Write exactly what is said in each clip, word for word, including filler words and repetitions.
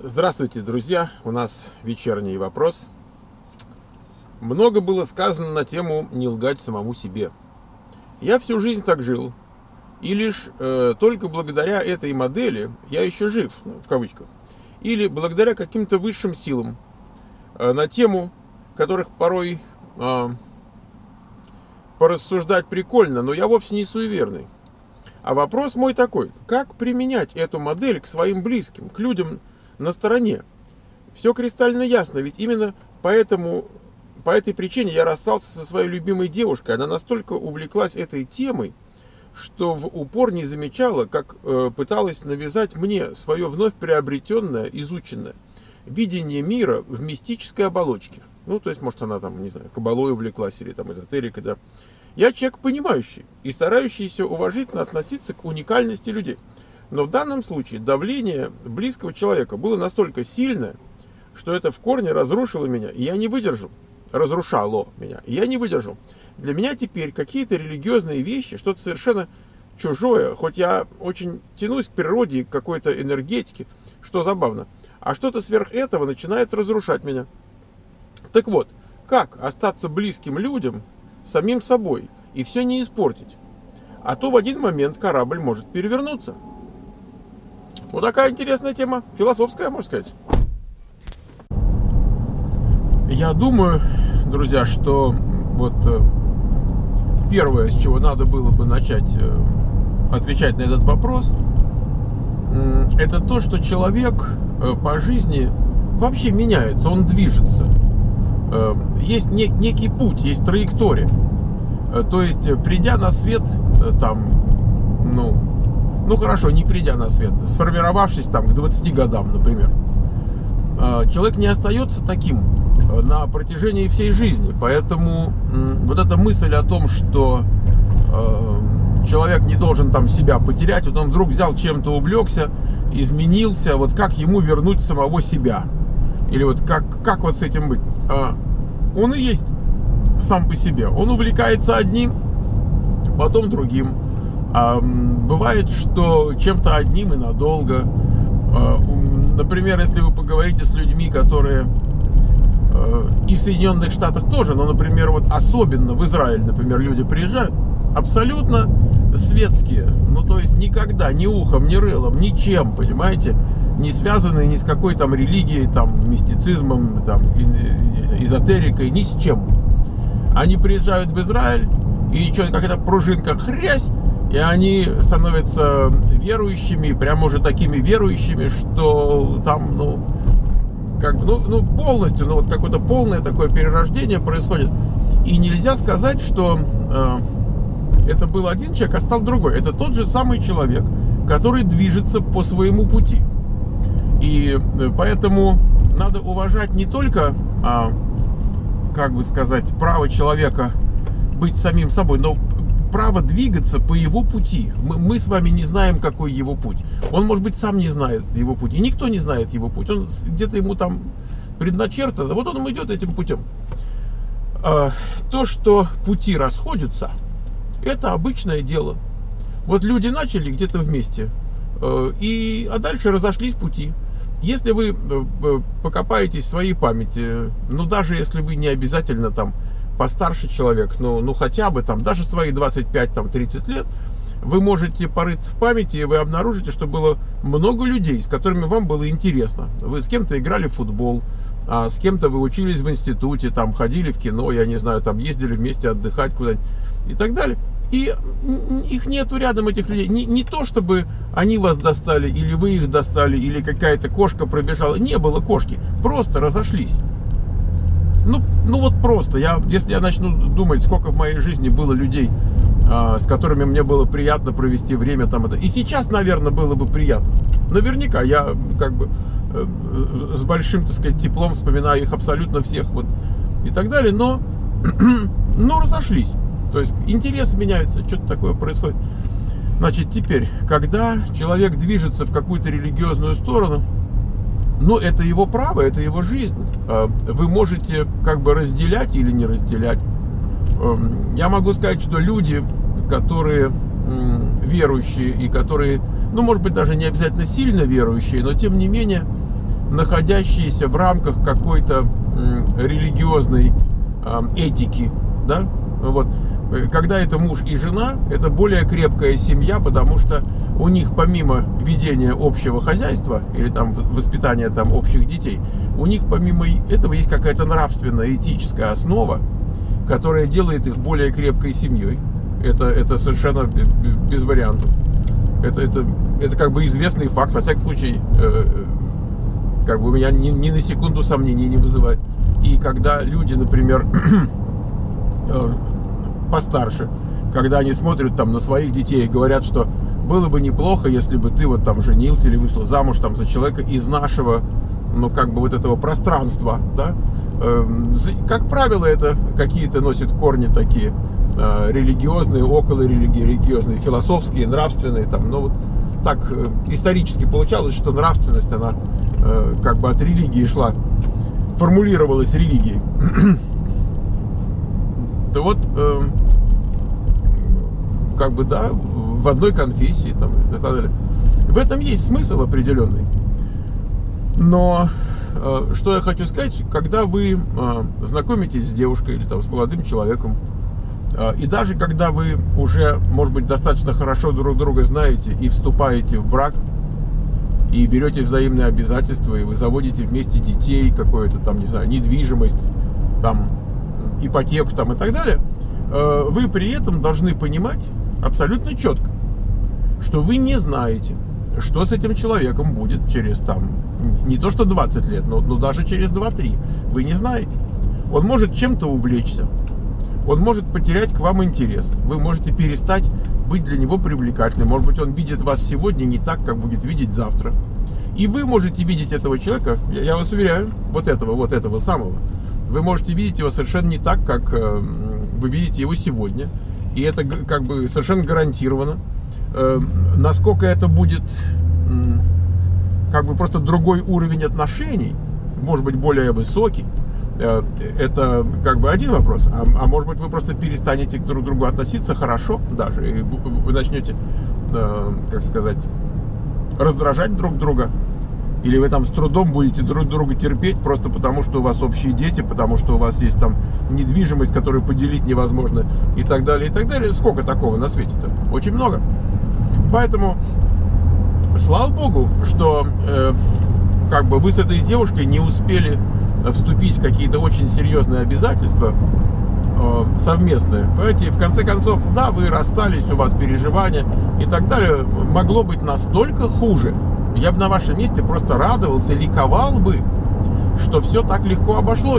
Здравствуйте, друзья! У нас вечерний вопрос. Много было сказано на тему «не лгать самому себе». Я всю жизнь так жил. И лишь э, только благодаря этой модели я еще жив, ну, в кавычках. Или благодаря каким-то высшим силам, э, на тему, которых порой э, порассуждать прикольно, но я вовсе не суеверный. А вопрос мой такой: как применять эту модель к своим близким, к людям на стороне? Все кристально ясно, ведь именно поэтому, по этой причине я расстался со своей любимой девушкой. Она настолько увлеклась этой темой, что в упор не замечала, как э, пыталась навязать мне свое вновь приобретенное, изученное видение мира в мистической оболочке. Ну, то есть, может, она там, не знаю, кабалой увлеклась или там эзотерикой, да. Я человек понимающий и старающийся уважительно относиться к уникальности людей. Но в данном случае давление близкого человека было настолько сильное, что это в корне разрушило меня, и я не выдержал. Разрушало меня, и я не выдержал. Для меня теперь какие-то религиозные вещи, что-то совершенно чужое, хоть я очень тянусь к природе, к какой-то энергетике, что забавно, а что-то сверх этого начинает разрушать меня. Так вот, как остаться близким людям самим собой и все не испортить? А то в один момент корабль может перевернуться. Вот такая интересная тема, философская, можно сказать. Я думаю, друзья, что вот первое, с чего надо было бы начать отвечать на этот вопрос, это то, что человек по жизни вообще меняется, он движется. Есть некий путь, есть траектория. То есть, придя на свет, там, ну, ну хорошо, не придя на свет, сформировавшись там к двадцати годам, например, человек не остается таким на протяжении всей жизни. Поэтому вот эта мысль о том, что человек не должен там себя потерять, вот он вдруг взял чем-то, увлекся, изменился, вот как ему вернуть самого себя? Или вот как, как вот с этим быть? Он и есть сам по себе. Он увлекается одним, потом другим. Бывает, что чем-то одним и надолго. Например, если вы поговорите с людьми, которые и в Соединенных Штатах тоже, но, например, вот особенно в Израиль, например, люди приезжают, абсолютно светские, ну, то есть никогда ни ухом, ни рылом, ничем, понимаете, не связанные ни с какой там религией, там, мистицизмом, там, эзотерикой, ни с чем. Они приезжают в Израиль, и что, какая-то пружинка хрясь, и они становятся верующими, прямо уже такими верующими, что там, ну, как бы, ну, ну полностью, ну, вот какое-то полное такое перерождение происходит. И нельзя сказать, что э, это был один человек, а стал другой. Это тот же самый человек, который движется по своему пути. И поэтому надо уважать не только, а, как бы сказать, право человека быть самим собой, но право двигаться по его пути. Мы, мы с вами не знаем, какой его путь. Он, может быть, сам не знает его путь. И никто не знает его путь. Он где-то ему там предначертано. Вот он идет этим путем. А, то, что пути расходятся, это обычное дело. Вот люди начали где-то вместе, и, а дальше разошлись пути. Если вы покопаетесь в своей памяти, ну даже если вы не обязательно там постарше человек, но ну хотя бы там даже свои двадцать пять тридцать лет, вы можете порыться в памяти, и вы обнаружите, что было много людей, с которыми вам было интересно. Вы с кем-то играли в футбол, а с кем-то вы учились в институте, там ходили в кино, я не знаю, там ездили вместе отдыхать куда-нибудь и так далее. И их нету рядом, этих людей. Не, не то, чтобы они вас достали, или вы их достали, или какая-то кошка пробежала. Не было кошки, просто разошлись. Ну, ну вот просто. Я, если я начну думать, сколько в моей жизни было людей, а, с которыми мне было приятно провести время, там это. И сейчас, наверное, было бы приятно. Наверняка я как бы э, с большим, так сказать, теплом вспоминаю их абсолютно всех, вот, и так далее. Но, но разошлись. То есть интересы меняются, что-то такое происходит. Значит, теперь, когда человек движется в какую-то религиозную сторону, ну, это его право, это его жизнь. Вы можете как бы разделять или не разделять. Я могу сказать, что люди, которые верующие и которые, ну, может быть, даже не обязательно сильно верующие, но тем не менее находящиеся в рамках какой-то религиозной этики, да, вот. Когда это муж и жена, это более крепкая семья, потому что у них помимо ведения общего хозяйства или там воспитания там общих детей, у них помимо этого есть какая-то нравственная, этическая основа, которая делает их более крепкой семьей. Это, это совершенно без вариантов. Это, это, это как бы известный факт, во всяком случае, э, как бы у меня ни, ни на секунду сомнений не вызывает. И когда люди, например, э, постарше, когда они смотрят там на своих детей и говорят, что было бы неплохо, если бы ты вот там женился или вышла замуж там за человека из нашего, ну как бы вот этого пространства, да, э, как правило, это какие-то носят корни такие э, религиозные, около религиозные, философские, нравственные, там, ну вот так э, исторически получалось, что нравственность, она э, как бы от религии шла, формулировалась религией. Да вот, э, как бы, да, в одной конфессии там, и так далее. В этом есть смысл определенный. Но э, что я хочу сказать, когда вы э, знакомитесь с девушкой или там с молодым человеком, э, и даже когда вы уже, может быть, достаточно хорошо друг друга знаете и вступаете в брак, и берете взаимные обязательства, и вы заводите вместе детей, какую-то там, не знаю, недвижимость, там, ипотеку там и так далее, вы при этом должны понимать абсолютно четко, что вы не знаете, что с этим человеком будет через там, не то что двадцать лет, но, но даже через два-три. Вы не знаете. Он может чем-то увлечься, он может потерять к вам интерес, вы можете перестать быть для него привлекательным, может быть, он видит вас сегодня не так, как будет видеть завтра. И вы можете видеть этого человека, я, я вас уверяю, вот этого, вот этого самого, вы можете видеть его совершенно не так, как э, вы видите его сегодня. И это как бы совершенно гарантированно. Э, насколько это будет э, как бы просто другой уровень отношений, может быть, более высокий, э, это как бы один вопрос. А, а может быть, вы просто перестанете друг к другу относиться хорошо даже. И вы начнете, э, как сказать, раздражать друг друга. Или вы там с трудом будете друг друга терпеть просто потому, что у вас общие дети, потому что у вас есть там недвижимость, которую поделить невозможно, и так далее, и так далее. Сколько такого на свете-то? Очень много. Поэтому, слава богу, что э, как бы вы с этой девушкой не успели вступить в какие-то очень серьезные обязательства э, совместные. Понимаете, в конце концов, да, вы расстались, у вас переживания и так далее. Могло быть настолько хуже. Я бы на вашем месте просто радовался, ликовал бы, что все так легко обошлось.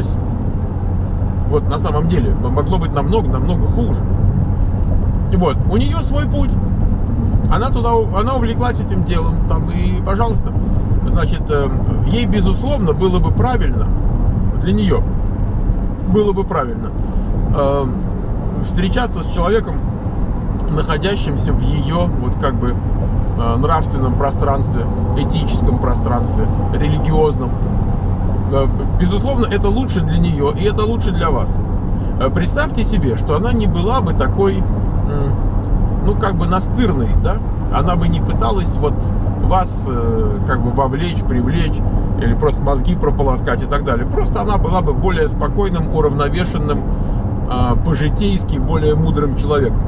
Вот на самом деле могло быть намного-намного хуже. И вот, у нее свой путь. Она туда, она увлеклась этим делом, там, и, пожалуйста, значит, ей, безусловно, было бы правильно, для нее было бы правильно э, встречаться с человеком, находящимся в ее, вот как бы, нравственном пространстве, этическом пространстве, религиозном. Безусловно, это лучше для нее, и это лучше для вас. Представьте себе, что она не была бы такой, ну, как бы настырной, да? Она бы не пыталась вот вас как бы вовлечь, привлечь, или просто мозги прополоскать и так далее. Просто она была бы более спокойным, уравновешенным, по-житейски более мудрым человеком.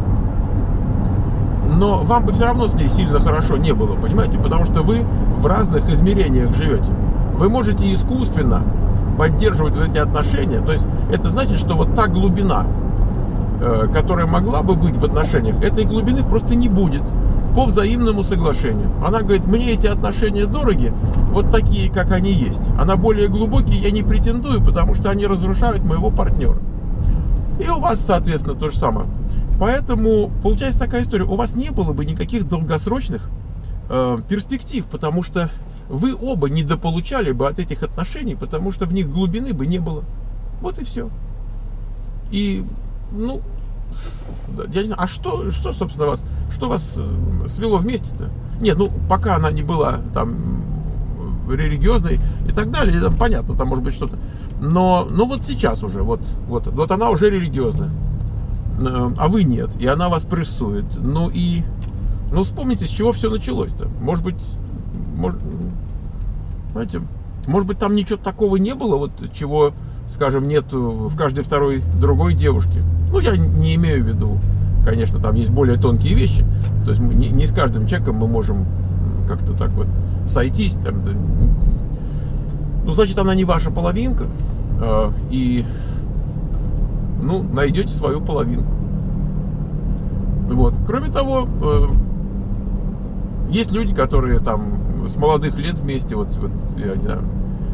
Но вам бы все равно с ней сильно хорошо не было, понимаете? Потому что вы в разных измерениях живете. Вы можете искусственно поддерживать вот эти отношения. То есть это значит, что вот та глубина, которая могла бы быть в отношениях, этой глубины просто не будет по взаимному соглашению. Она говорит, мне эти отношения дороги, вот такие, как они есть. А на более глубокие я не претендую, потому что они разрушают моего партнера. И у вас, соответственно, то же самое. Поэтому получается такая история. У вас не было бы никаких долгосрочных э, перспектив, потому что вы оба недополучали бы от этих отношений, потому что в них глубины бы не было. Вот и все. И, ну, я не знаю, а что, что, собственно, вас, что вас свело вместе-то? Нет, ну, пока она не была там религиозной и так далее, там, понятно, там может быть что-то. Но, ну, вот сейчас уже, вот, вот, вот она уже религиозная. А вы нет, и она вас прессует. Ну и, ну вспомните, с чего все началось-то. Может быть, может, знаете, Может быть, там ничего такого не было, вот чего, скажем, нет в каждой второй другой девушке. Ну, я не имею в виду, конечно, там есть более тонкие вещи. То есть мы не, не с каждым человеком мы можем как-то так вот сойтись. Там, ну, значит, она не ваша половинка. Э, и, ну, найдете свою половинку. Вот. Кроме того, э, есть люди, которые там с молодых лет вместе, вот, вот я не знаю,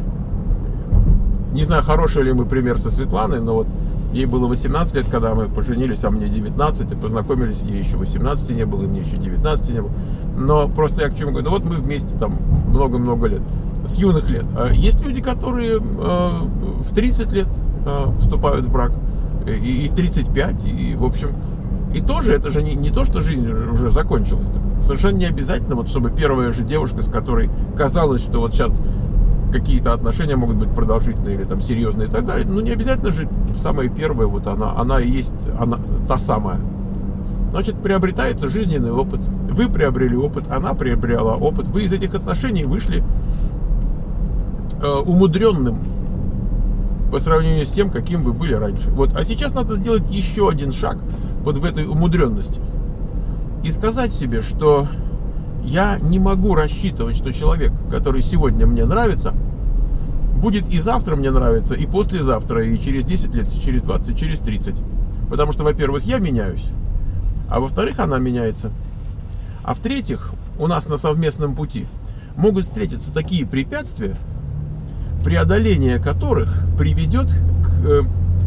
не знаю, хороший ли мы пример со Светланой, но вот ей было восемнадцать лет, когда мы поженились, а мне девятнадцать, и познакомились, ей еще восемнадцати не было, и мне еще девятнадцати не было. Но просто я к чему говорю, ну вот мы вместе там много-много лет, с юных лет. Есть люди, которые э, в тридцать лет э, вступают в брак, и, и в тридцать пять, и, в общем, и тоже, это же не, не то, что жизнь уже закончилась. Совершенно не обязательно, вот, чтобы первая же девушка, с которой казалось, что вот сейчас какие-то отношения могут быть продолжительные или там серьезные и так далее, ну не обязательно же самая первая, вот она, она и есть она, та самая. Значит, приобретается жизненный опыт. Вы приобрели опыт, она приобрела опыт. Вы из этих отношений вышли э, умудренным по сравнению с тем, каким вы были раньше. Вот. А сейчас надо сделать еще один шаг вот в этой умудренности и сказать себе, что я не могу рассчитывать, что человек, который сегодня мне нравится, будет и завтра мне нравиться, и послезавтра, и через десять лет, и через двадцать, и через тридцать. Потому что, во-первых, я меняюсь, а во-вторых, она меняется. А в-третьих, у нас на совместном пути могут встретиться такие препятствия, преодоление которых приведет к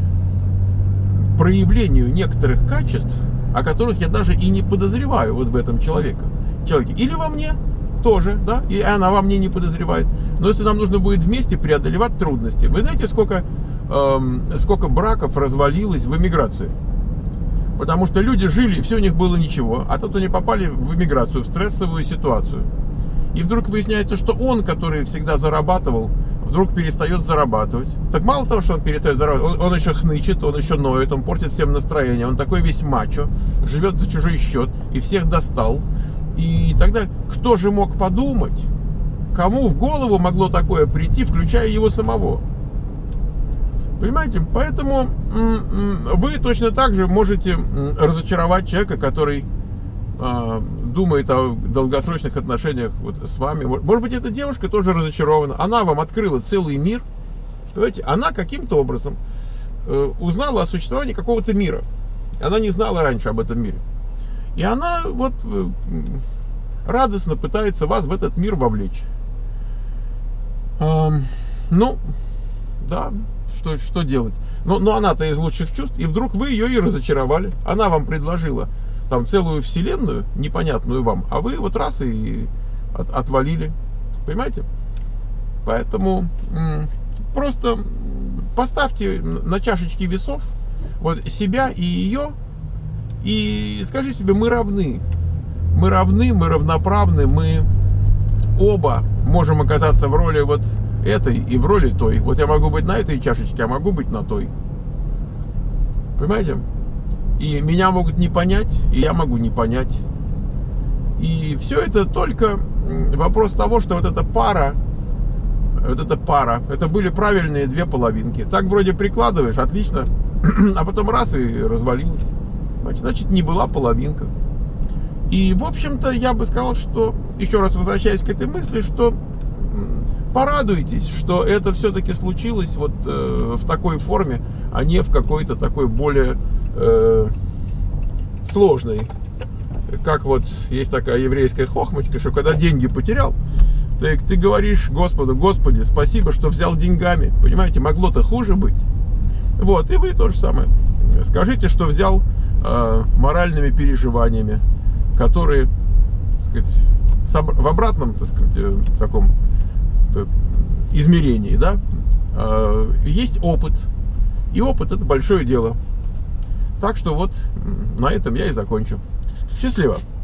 проявлению некоторых качеств, о которых я даже и не подозреваю вот в этом человеке. человеке. Или во мне тоже, да, и она во мне не подозревает. Но если нам нужно будет вместе преодолевать трудности. Вы знаете, сколько, эм, сколько браков развалилось в эмиграции? Потому что люди жили, и все у них было ничего, а тут они попали в эмиграцию, в стрессовую ситуацию. И вдруг выясняется, что он, который всегда зарабатывал, вдруг перестает зарабатывать. Так мало того, что он перестает зарабатывать, он, он еще хнычет, он еще ноет, он портит всем настроение, он такой весь мачо, живет за чужой счет и всех достал. И так далее. Кто же мог подумать, кому в голову могло такое прийти, включая его самого? Понимаете? Поэтому вы точно так же можете разочаровать человека, который э, думает о долгосрочных отношениях вот с вами. Может быть, эта девушка тоже разочарована. Она вам открыла целый мир. Понимаете? Она каким-то образом э, узнала о существовании какого-то мира. Она не знала раньше об этом мире. И она вот радостно пытается вас в этот мир вовлечь. Эм, ну, да, что, что делать? Но, но она-то из лучших чувств, и вдруг вы ее и разочаровали. Она вам предложила там целую вселенную, непонятную вам, а вы вот раз и от, отвалили. Понимаете? Поэтому м, просто поставьте на чашечки весов вот себя и ее, и скажи себе, мы равны. Мы равны, мы равноправны, мы оба можем оказаться в роли вот этой и в роли той. Вот я могу быть на этой чашечке, а могу быть на той. Понимаете? И меня могут не понять, и я могу не понять. И все это только вопрос того, что вот эта пара, вот эта пара, это были правильные две половинки. Так вроде прикладываешь, отлично, а потом раз и развалилось. Значит, не была половинка. И, в общем-то, я бы сказал, что, еще раз возвращаясь к этой мысли, что порадуйтесь, что это все-таки случилось вот э, в такой форме, а не в какой-то такой более э, сложной. Как вот есть такая еврейская хохмочка, что когда деньги потерял, ты, ты говоришь Господу: Господи, спасибо, что взял деньгами. Понимаете, могло-то хуже быть. Вот, и вы то же самое. Скажите, что взял э, моральными переживаниями, которые, так сказать, в обратном, так сказать, таком измерении, да, есть опыт. И опыт — это большое дело. Так что вот на этом я и закончу. Счастливо!